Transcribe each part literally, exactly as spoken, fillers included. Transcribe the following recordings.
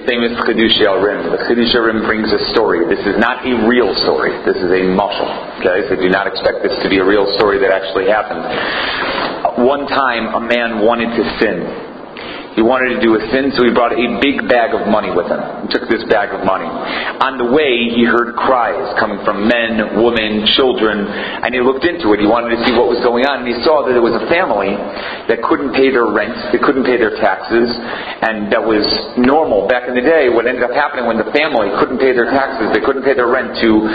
famous Chidushei HaRim. The Chidushei HaRim brings a story. This is not a real story. This is a mashal. Okay, so do not expect this to be a real story that actually happened. One time, a man wanted to sin. He wanted to do a sin, so he brought a big bag of money with him. He took this bag of money. On the way, he heard cries coming from men, women, children, and he looked into it. He wanted to see what was going on, and he saw that there was a family that couldn't pay their rent, they couldn't pay their taxes, and that was normal. Back in the day, what ended up happening when the family couldn't pay their taxes, they couldn't pay their rent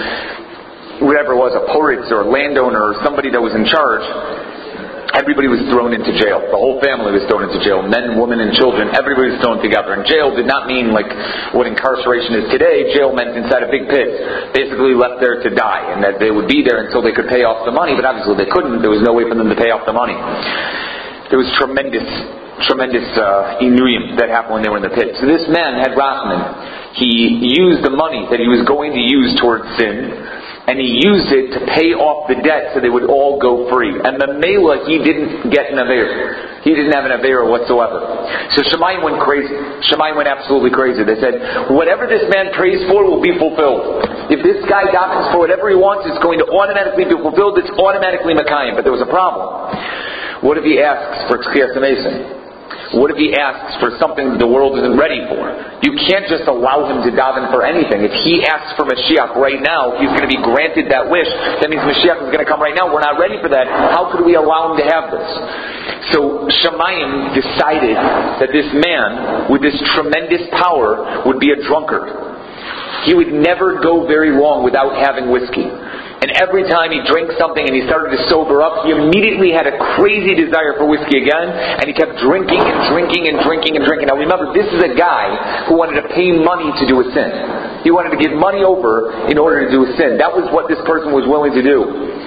to whatever it was, a poritz or a landowner or somebody that was in charge, everybody was thrown into jail. The whole family was thrown into jail. Men, women, and children. Everybody was thrown together. And jail did not mean like what incarceration is today. Jail meant inside a big pit. Basically left there to die. And that they would be there until they could pay off the money. But obviously they couldn't. There was no way for them to pay off the money. There was tremendous, tremendous uh, inuyim that happened when they were in the pit. So this man had Rahman. He used the money that he was going to use towards sin, and he used it to pay off the debt so they would all go free. And the Mela, he didn't get an Aveira. He didn't have an Aveira whatsoever. So Shemayim went crazy. Shemayim went absolutely crazy. They said, whatever this man prays for will be fulfilled. If this guy davens for whatever he wants, it's going to automatically be fulfilled. It's automatically Makayim. But there was a problem. What if he asks for Tzchiyas HaMesim? What if he asks for something the world isn't ready for? You can't just allow him to daven for anything. If he asks for Mashiach right now, he's going to be granted that wish. That means Mashiach is going to come right now. We're not ready for that. How could we allow him to have this? So Shemayim decided that this man with this tremendous power would be a drunkard. He would never go very long without having whiskey. And every time he drank something and he started to sober up, he immediately had a crazy desire for whiskey again, and he kept drinking and drinking and drinking and drinking. Now remember, this is a guy who wanted to pay money to do a sin. He wanted to give money over in order to do a sin. That was what this person was willing to do.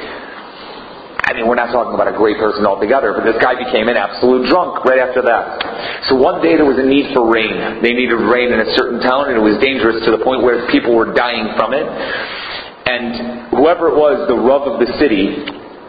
I mean, we're not talking about a great person altogether, but this guy became an absolute drunk right after that. So one day there was a need for rain. They needed rain in a certain town, and it was dangerous to the point where people were dying from it. And whoever it was, the Rav of the city,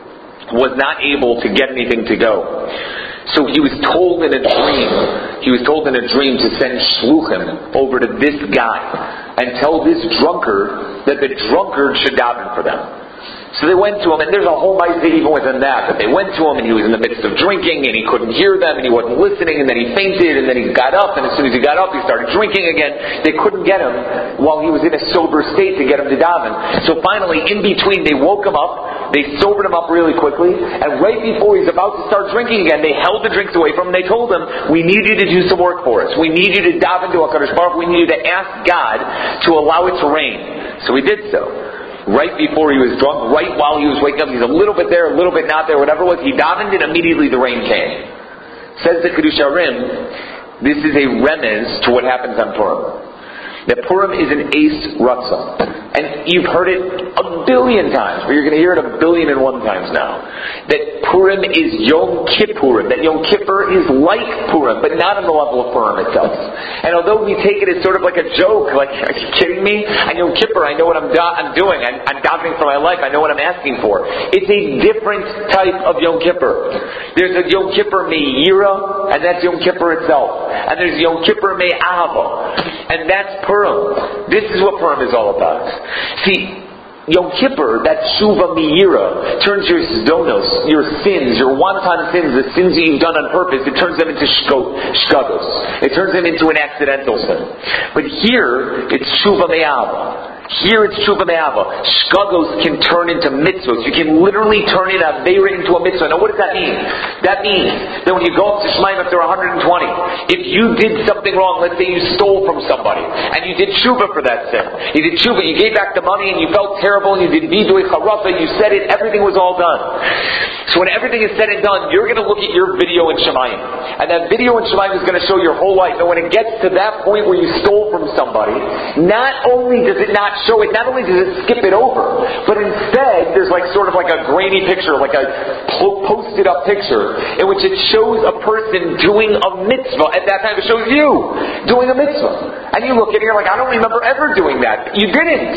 was not able to get anything to go. So he was told in a dream, he was told in a dream to send shluchim over to this guy and tell this drunkard that the drunkard should daven for them. So they went to him, and there's a whole idea even within that, that they went to him and he was in the midst of drinking and he couldn't hear them and he wasn't listening, and then he fainted, and then he got up, and as soon as he got up he started drinking again. They couldn't get him while he was in a sober state to get him to daven. So finally, in between, they woke him up, they sobered him up really quickly, and right before he's about to start drinking again, they held the drinks away from him. They told him, we need you to do some work for us. We need you to daven to HaKadosh Baruch Hu. We need you to ask God to allow it to rain. So he did so. Right before he was drunk, right while he was waking up, he's a little bit there, a little bit not there, whatever it was, he davened and immediately the rain came. Says the Chidushei HaRim, this is a remez to what happens on Purim. That Purim is an ace ratzah. And you've heard it a billion times, but you're going to hear it a billion and one times now. That Purim is Yom Kippurim. That Yom Kippur is like Purim, but not on the level of Purim itself. And although we take it as sort of like a joke, like, are you kidding me? On Yom Kippur, I know what I'm, do- I'm doing. I'm, I'm davening for my life. I know what I'm asking for. It's a different type of Yom Kippur. There's a Yom Kippur Me'ira, and that's Yom Kippur itself. And there's Yom Kippur Me'ahava, and that's Purim. This is what Purim is all about. See, Yom Kippur, that Shuva Me'ira, turns your zdonos, your sins, your wanton sins, the sins that you've done on purpose, it turns them into shkagos. It turns them into an accidental sin. But here, it's Shuva Me'ava. Here it's Tshuva Me'ava. Shkagos can turn into mitzvahs. You can literally turn it Aveira into a mitzvah. Now what does that mean? That means that when you go up to Shemaim after one hundred twenty, if you did something wrong, let's say you stole from somebody, and you did Tshuva for that sin. You did Tshuva, you gave back the money, and you felt terrible, and you did Vidui Charafa, you said it, everything was all done. So when everything is said and done, you're going to look at your video in Shemaim. And that video in Shemaim is going to show your whole life. And when it gets to that point where you stole from somebody, not only does it not show it, not only does it skip it over, but instead there's like sort of like a grainy picture, like a posted up picture, in which it shows a person doing a mitzvah. At that time it shows you doing a mitzvah. And you look at it and you're like, I don't remember ever doing that. You didn't.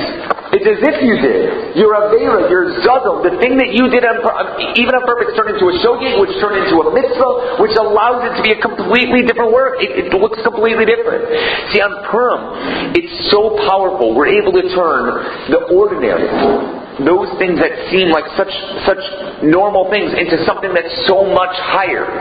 It's as if you did. Your Avera, your Zadal, the thing that you did on, even on purpose turned into a shogeg, which turned into a mitzvah, which allows it to be a completely different work. It, it looks completely different. See, on Purim, it's so powerful. We're able to turn the ordinary, those things that seem like such such normal things, into something that's so much higher.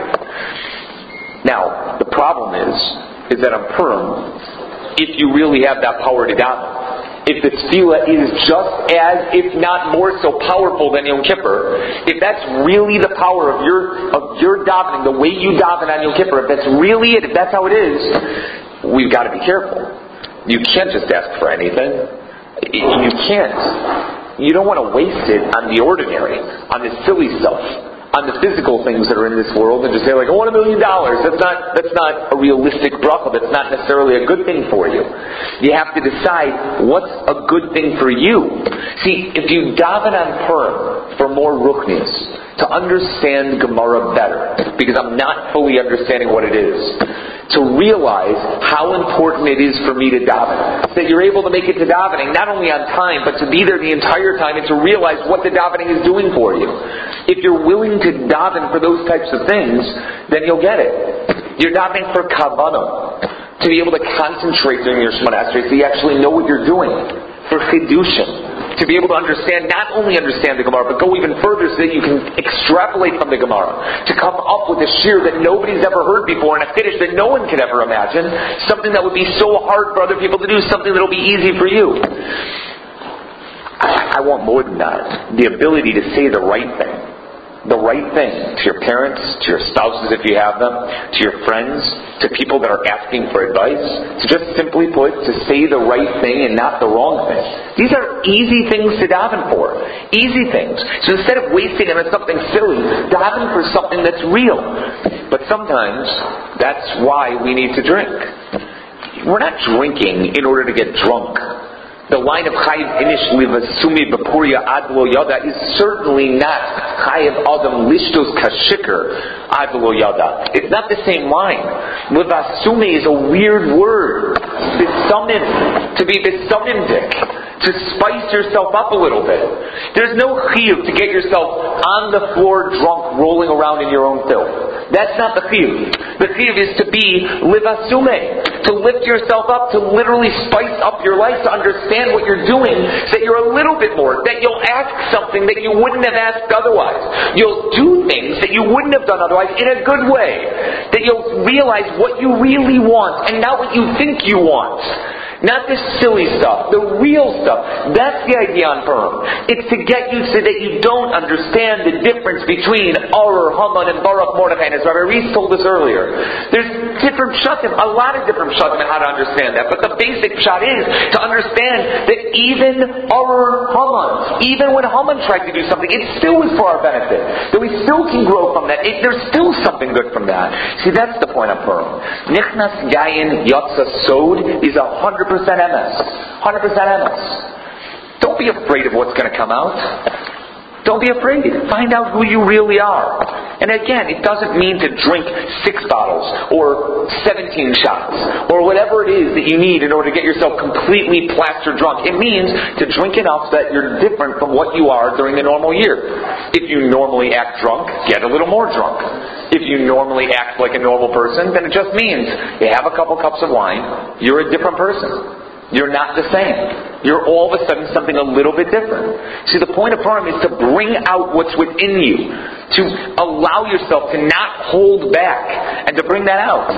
Now, the problem is, is that on Purim, if you really have that power to daven, if the tefillah is just as, if not more so powerful than Yom Kippur, if that's really the power of your of your davening, the way you daven on Yom Kippur, if that's really it, if that's how it is, we've got to be careful. You can't just ask for anything. You can't. You don't want to waste it on the ordinary, on the silly stuff, on the physical things that are in this world, and just say like, I want a million dollars. That's not that's not a realistic bracha. That's not necessarily a good thing for you. You have to decide what's a good thing for you. See, if you daven on Purim for more ruchnius, to understand Gemara better, because I'm not fully understanding what it is, to realize how important it is for me to daven, that you're able to make it to davening not only on time, but to be there the entire time and to realize what the davening is doing for you. If you're willing to daven for those types of things, then you'll get it. You're davening for kavanah, to be able to concentrate during your Shemona Esrei, so you actually know what you're doing. For chidushim, to be able to understand, not only understand the Gemara, but go even further so that you can extrapolate from the Gemara, to come up with a shir that nobody's ever heard before, and a kiddush that no one could ever imagine, something that would be so hard for other people to do, something that will be easy for you. I, I want more than that. The ability to say the right thing. The right thing to your parents, to your spouses if you have them, to your friends, to people that are asking for advice, to just simply put, to say the right thing and not the wrong thing. These are easy things to daven for. Easy things. So instead of wasting them on something silly, daven for something that's real. But sometimes, that's why we need to drink. We're not drinking in order to get drunk. The line of Chayiv Inish Livasumi Bapuria Adlo Yada is certainly not Chayiv Adam Lishtos Kashikr Adlo Yada. It's not the same line. Livasumi is a weird word. Bisumim, to be bisumimdik, to spice yourself up a little bit. There's no chiyuv to get yourself on the floor drunk, rolling around in your own filth. That's not the chiyuv. The chiyuv is to be livasume, to lift yourself up, to literally spice up your life, to understand what you're doing, so that you're a little bit more, that you'll ask something that you wouldn't have asked otherwise. You'll do things that you wouldn't have done otherwise in a good way. That you'll realize what you really want and not what you think you want. Not this silly stuff, the real stuff. That's the idea on Purim. It's to get you so that you don't understand the difference between Arur, Haman, and Baruch Mordechai. And as Rabbi Reese told us earlier, there's different pshatim, a lot of different pshatim on how to understand that. But the basic pshat is to understand that even Arur, Haman, even when Haman tried to do something, it still was for our benefit. That we still can grow from that. It, there's still something good from that. See, that's the point of Purim. Nichnas Yayin Yatsa Sod is a hundred percent M S. one hundred percent M S. Don't be afraid of what's going to come out. Don't be afraid. Find out who you really are. And again, it doesn't mean to drink six bottles or seventeen shots or whatever it is that you need in order to get yourself completely plaster drunk. It means to drink enough that you're different from what you are during the normal year. If you normally act drunk, get a little more drunk. If you normally act like a normal person, then it just means you have a couple cups of wine, you're a different person. You're not the same. You're all of a sudden something a little bit different. See, the point of Purim is to bring out what's within you. To allow yourself to not hold back and to bring that out.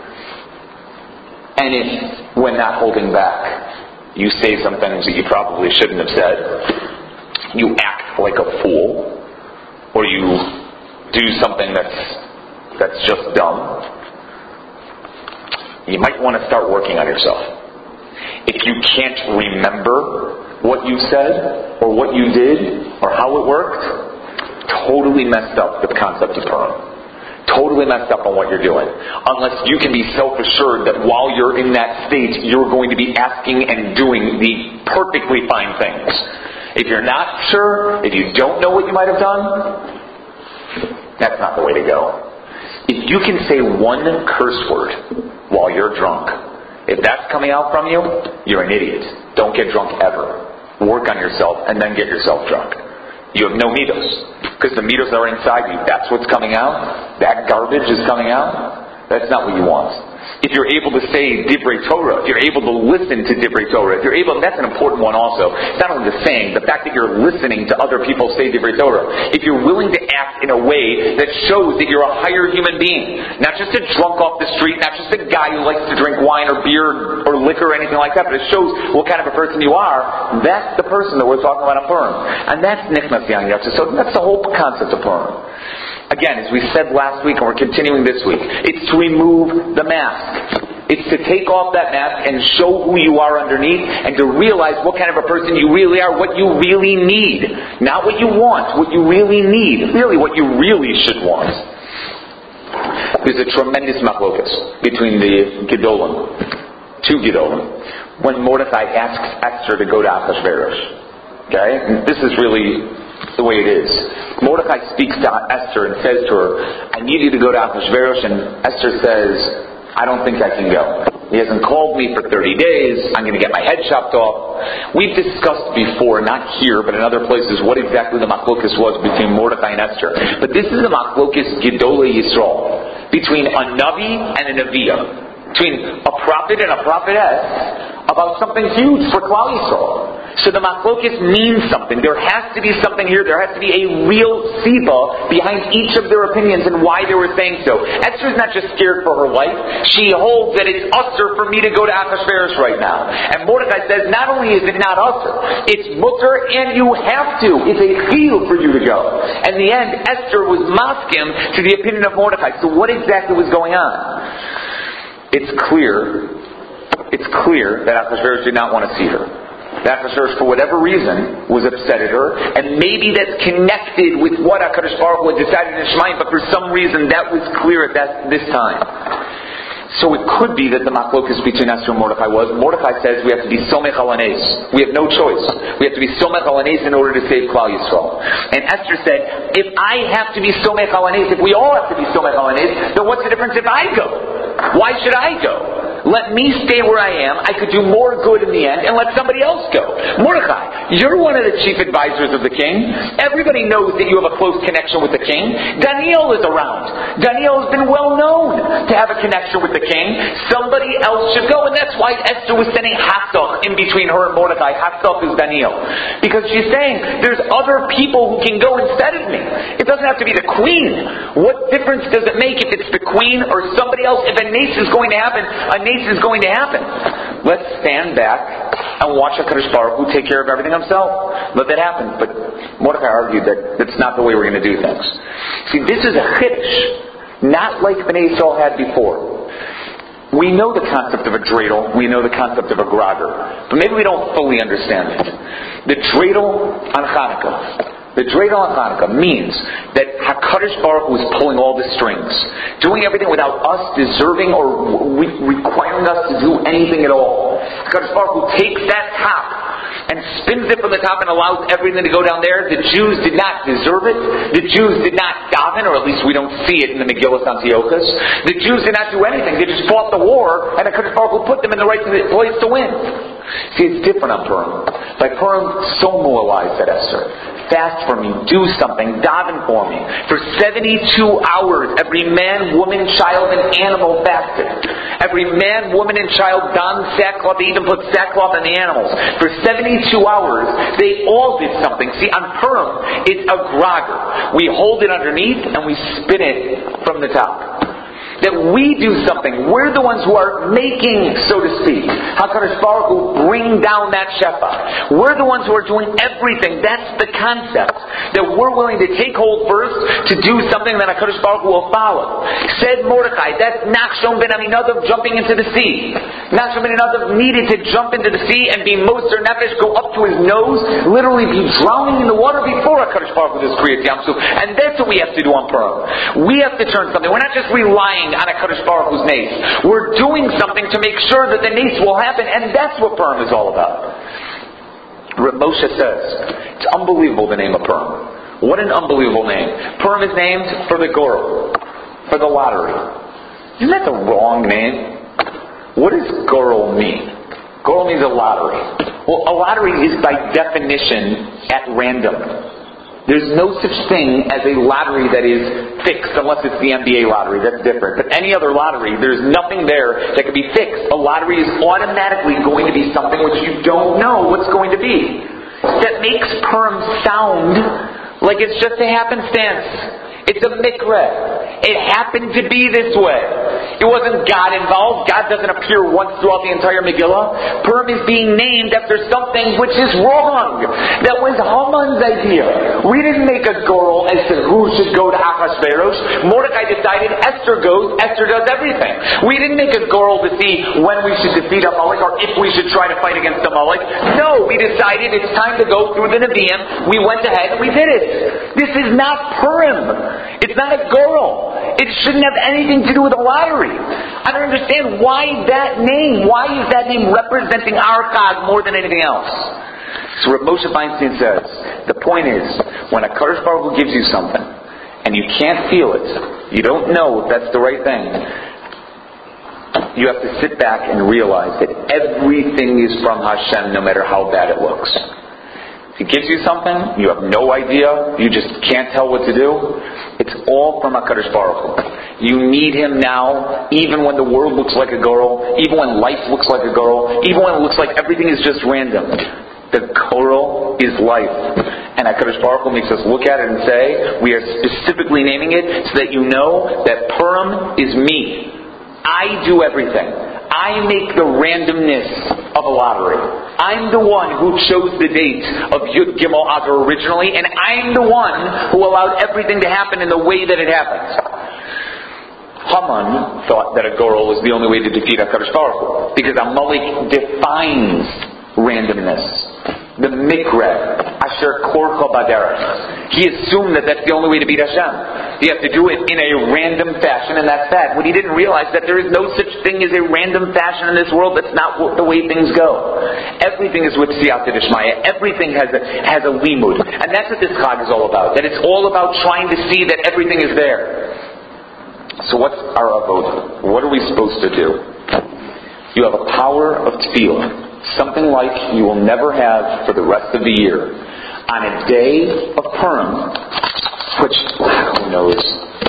And if, when not holding back, you say some things that you probably shouldn't have said, you act like a fool, or you do something that's that's just dumb, you might want to start working on yourself. If you can't remember what you said, or what you did, or how it worked, totally messed up the concept of Purim. Totally messed up on what you're doing. Unless you can be self-assured that while you're in that state, you're going to be asking and doing the perfectly fine things. If you're not sure, if you don't know what you might have done, that's not the way to go. If you can say one curse word while you're drunk, if that's coming out from you, you're an idiot. Don't get drunk ever. work on yourself, and then get yourself drunk. You have no midos. Because the midos are inside you. That's what's coming out. That garbage is coming out. That's not what you want. If you're able to say Divrei Torah, if you're able to listen to Divrei Torah, if you're able, that's an important one also. It's not only the saying, the fact that you're listening to other people say Divrei Torah. If you're willing to act in a way that shows that you're a higher human being, not just a drunk off the street, not just a guy who likes to drink wine or beer or liquor or anything like that, but it shows what kind of a person you are, that's the person that we're talking about in Purim. And that's Nichnas Yain Yatsa. So that's the whole concept of Purim. Again, as we said last week and we're continuing this week, it's to remove the mask. It's to take off that mask and show who you are underneath and to realize what kind of a person you really are, what you really need. Not what you want, what you really need. Really what you really should want. There's a tremendous machlokas between the Gedolim, two Gedolim, when Mordechai asks Esther to go to Achashverosh. Okay? And this is really the way it is. Mordechai speaks to Esther and says to her, I need you to go to Achashverosh, and Esther says, I don't think I can go. He hasn't called me for thirty days. I'm going to get my head chopped off. We've discussed before, not here, but in other places, what exactly the machlokas was between Mordechai and Esther. But this is a machlokas Gedolei Yisrael, between a Navi and a Neviah, between a prophet and a prophetess, about something huge for Klal Yisrael. So the machlokas means something. There has to be something here. There has to be a real siba behind each of their opinions and why they were saying so. Esther's not just scared for her life. She holds that it's usher for me to go to Achashverosh right now. And Mordechai says, not only is it not usher, it's mutter and you have to. It's a chiyuv for you to go. In the end, Esther was maskim to the opinion of Mordechai. So what exactly was going on? It's clear, it's clear that Achashverosh did not want to see her. That Achashverosh, for whatever reason, was upset at her, and maybe that's connected with what HaKadosh Baruch Hu had decided in Shemayim, but for some reason that was clear at that this time. So it could be that the machlokas between Esther and Mordechai was, Mordechai says we have to be somech al hanes. We have no choice. We have to be somech al hanes in order to save Klal Yisrael. And Esther said, if I have to be somech al hanes, if we all have to be somech al hanes, then what's the difference if I go? Why should I go? Let me stay where I am. I could do more good in the end, and let somebody else go. Mordechai, you're one of the chief advisors of the king. Everybody knows that you have a close connection with the king. Daniel is around. Daniel has been well known to have a connection with the king. Somebody else should go, and that's why Esther was sending Hathach in between her and Mordechai. Hathach is Daniel. Because she's saying, there's other people who can go instead of me. It doesn't have to be the queen. What difference does it make if it's the queen or somebody else? If a nace is going to happen, a nace is going to happen. Let's stand back and watch HaKadosh Baruch Hu take care of everything himself. Let that happen. But Mordechai argued that that's not the way we're going to do things. See, this is a chiddush, not like Bnei Yisrael had before. We know the concept of a dreidel, we know the concept of a grager, but maybe we don't fully understand it. The dreidel on Hanukkah. The dreidel on Hanukkah means that HaKadosh Baruch Hu is pulling all the strings, doing everything without us deserving or re- requiring us to do anything at all. HaKadosh Baruch Hu takes that top and spins it from the top and allows everything to go down there. The Jews did not deserve it. The Jews did not daven, or at least we don't see it in the Megillah Antiochus. The Jews did not do anything. They just fought the war, and HaKadosh Baruch Hu put them in the right place to win. See, it's different on Purim. Like Purim, so moalized at Esther. Fast for me, do something, daven for me. For seventy-two hours, every man, woman, child, and animal fasted. Every man, woman, and child donned sackcloth. They even put sackcloth on the animals. For seventy-two hours, they all did something. See, on Purim, it's a grager. We hold it underneath and we spin it from the top. That we do something. We're the ones who are making, so to speak. HaKadosh Baruch Hu bring down that shefa. We're the ones who are doing everything. That's the concept. That we're willing to take hold first to do something that HaKadosh Baruch Hu will follow. Said Mordechai, that's Nachshon ben Aminadav jumping into the sea. Nachshon ben Aminadav needed to jump into the sea and be Moser Nefesh, go up to his nose, literally be drowning in the water before HaKadosh Baruch Hu does Kriyat Yam Suf. And that's what we have to do on Purim. We have to turn something. We're not just relying on HaKadosh Baruch Hu's nace. We're doing something to make sure that the nace will happen, and that's what Purim is all about. Reb Moshe says, it's unbelievable the name of Purim. What an unbelievable name. Purim is named for the Gorel, for the lottery. Isn't that the wrong name? What does Gorel mean? Gorel means a lottery. Well, a lottery is by definition at random. There's no such thing as a lottery that is fixed, unless it's the N B A lottery. That's different. But any other lottery, there's nothing there that can be fixed. A lottery is automatically going to be something which you don't know what's going to be. That makes Purim sound like it's just a happenstance. It's a mikra. It happened to be this way. It wasn't God involved. God doesn't appear once throughout the entire Megillah. Purim is being named after something which is wrong. That was Haman's idea. We didn't make a girl as to who should go to Achashverosh. Mordecai decided Esther goes. Esther does everything. We didn't make a girl to see when we should defeat Amalek or if we should try to fight against Amalek. No, we decided it's time to go through the Nevi'im. We went ahead and we did it. This is not Purim. It's not a girl. It shouldn't have anything to do with a lottery. I don't understand why that name. Why is that name representing our God more than anything else? So what Moshe Feinstein says, the point is, when a Kadosh Baruch Hu gives you something, and you can't feel it, you don't know if that's the right thing, you have to sit back and realize that everything is from Hashem, no matter how bad it looks. He gives you something, you have no idea, you just can't tell what to do. It's all from HaKadosh Baruch Hu. You need Him now, even when the world looks like a girl, even when life looks like a girl, even when it looks like everything is just random. The girl is life. And HaKadosh Baruch Hu makes us look at it and say, we are specifically naming it so that you know that Purim is me. I do everything. I make the randomness of a lottery. I'm the one who chose the date of Yud Gimel Adar originally, and I'm the one who allowed everything to happen in the way that it happened. Haman thought that a girl was the only way to defeat HaKadosh Baruch Hu, because Amalek defines randomness. The mikra, asher korcha baderech. He assumed that that's the only way to beat Hashem. You have to do it in a random fashion, and that's that. When he didn't realize that there is no such thing as a random fashion in this world, that's not the way things go. Everything is with siyata d'shmaya. Everything has a, has a limud. And that's what this chag is all about. That it's all about trying to see that everything is there. So what's our avodah? What are we supposed to do? You have a power of tefillah. Something like you will never have for the rest of the year. On a day of Purim, which, who knows,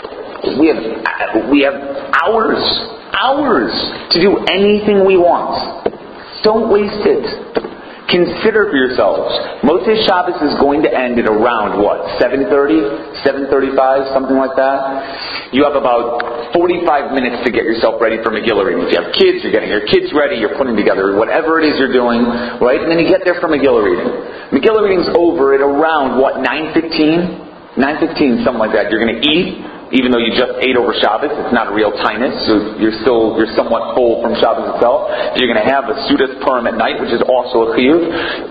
we have, we have hours, hours to do anything we want. Don't waste it. Consider for yourselves, Motzei Shabbos is going to end at around, what, seven thirty, seven thirty-five, something like that? You have about forty-five minutes to get yourself ready for Megillah reading. If you have kids, you're getting your kids ready, you're putting together whatever it is you're doing, right? And then you get there for Megillah reading. Megillah reading's over at around, what, nine fifteen? nine fifteen, something like that. You're going to eat. Even though you just ate over Shabbos, it's not a real tinus, so you're still, you're somewhat full from Shabbos itself. You're going to have a Sudas Purim at night, which is also a chiyuv.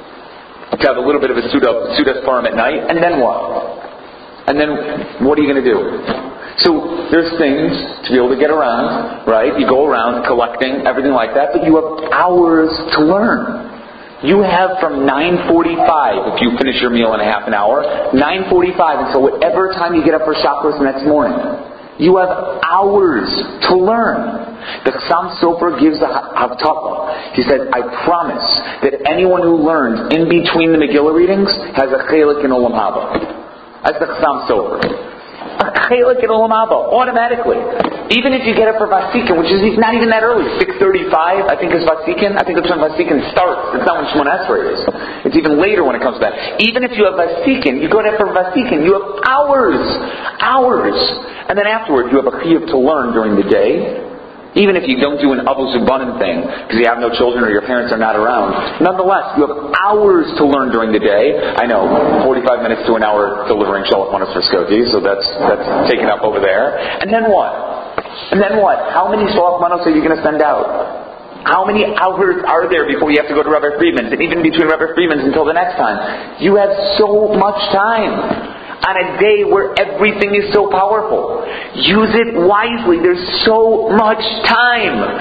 To have a little bit of a Sudas, Sudas Purim at night, and then what? And then, what are you going to do? So, there's things to be able to get around, right? You go around collecting, everything like that, but you have hours to learn. You have from nine forty-five, if you finish your meal in a half an hour, nine forty-five until whatever time you get up for Shabbos next morning. You have hours to learn. The Chassam Sofer gives a Havtaka. He said, I promise that anyone who learns in between the Megillah readings has a chelik in Olam Haba. That's the Chassam Sofer. A chelik in Olam Haba, automatically. Even if you get up for Vasikin, which is not even that early, six thirty-five, I think is Vasikin. I think that's when Vasikin starts. It's not when Shemon Esrei is. It's even later when it comes back. Even if you have Vasikin, you go there for Vasikin, you have hours, hours. And then afterwards, you have a chiyuv to learn during the day. Even if you don't do an Abu Zubanim thing, because you have no children or your parents are not around, nonetheless, you have hours to learn during the day. I know, forty-five minutes to an hour delivering Shalach Manos for Skoti, so that's that's taken up over there. And then what? And then what? How many Shalach Manos are you going to send out? How many hours are there before you have to go to Rabbi Friedman's? And even between Rabbi Friedman's until the next time. You have so much time. On a day where everything is so powerful. Use it wisely. There's so much time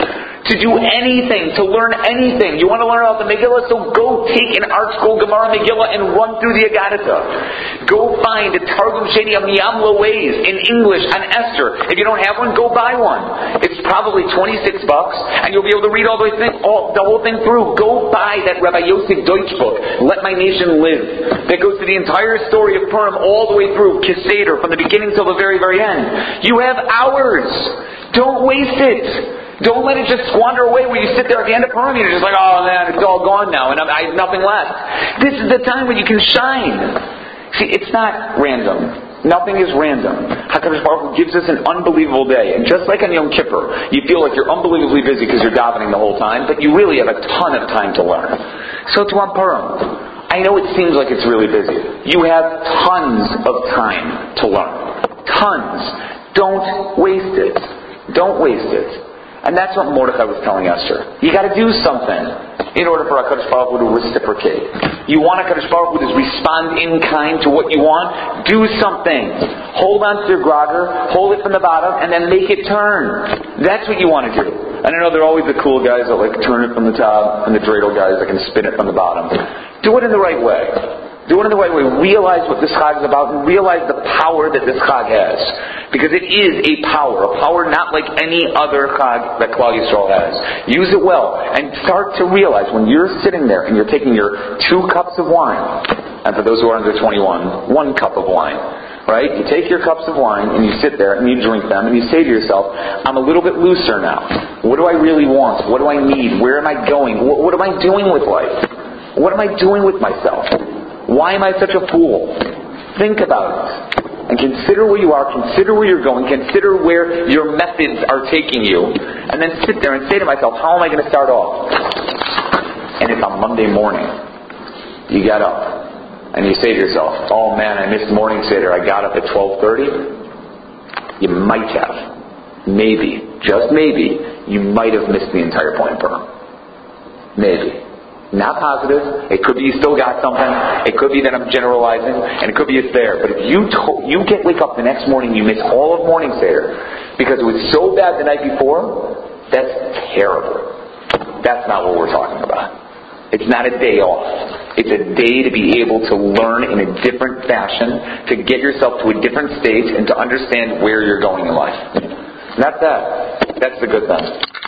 to do anything, to learn anything. You want to learn about the Megillah? So go take an art scroll Gemara Megillah and run through the Agadah. Go find a Targum Sheni of Miyam Loays in English on Esther. If you don't have one, go buy one. It's probably twenty-six bucks, and you'll be able to read all the thing, all, the whole thing through. Go buy that Rabbi Yosef Deutsch book, Let My Nation Live. That goes to the entire story of Purim all the way through, Kiseder, from the beginning till the very, very end. You have hours. Don't waste it. Don't let it just squander away where you sit there at the end of Purim and you're just like, oh man, it's all gone now and I have nothing left. This is the time when you can shine. See, it's not random. Nothing is random. HaKadosh Baruch Hu gives us an unbelievable day. And just like on Yom Kippur, you feel like you're unbelievably busy because you're davening the whole time, but you really have a ton of time to learn. So to on Purim, I know it seems like it's really busy. You have tons of time to learn. Tons. Don't waste it. Don't waste it. And that's what Mordechai was telling Esther. You got to do something in order for HaKadosh Baruch Hu to reciprocate. You want HaKadosh Baruch Hu to respond in kind to what you want? Do something. Hold on to your grogger, hold it from the bottom, and then make it turn. That's what you want to do. And I know there are always the cool guys that like turn it from the top, and the dreidel guys that can spin it from the bottom. Do it in the right way. Do it in the right way. Realize what this chag is about and realize the power that this chag has. Because it is a power. A power not like any other chag that Klal Yisrael has. Use it well. And start to realize when you're sitting there and you're taking your two cups of wine, and for those who are under twenty-one, one cup of wine. Right? You take your cups of wine and you sit there and you drink them and you say to yourself, I'm a little bit looser now. What do I really want? What do I need? Where am I going? What, what am I doing with life? What am I doing with myself? Why am I such a fool? Think about it. And consider where you are, consider where you're going, consider where your methods are taking you. And then sit there and say to myself, how am I going to start off? And it's on Monday morning. You get up and you say to yourself, oh man, I missed morning Seder. I got up at twelve thirty. You might have. Maybe. Just maybe. You might have missed the entire point in Purim. Maybe. Not positive. It could be you still got something. It could be that I'm generalizing, and it could be it's there. But if you to- you get wake up the next morning, you miss all of morning Seder because it was so bad the night before. That's terrible. That's not what we're talking about. It's not a day off. It's a day to be able to learn in a different fashion, to get yourself to a different stage, and to understand where you're going in life. Not that. That's the good thing.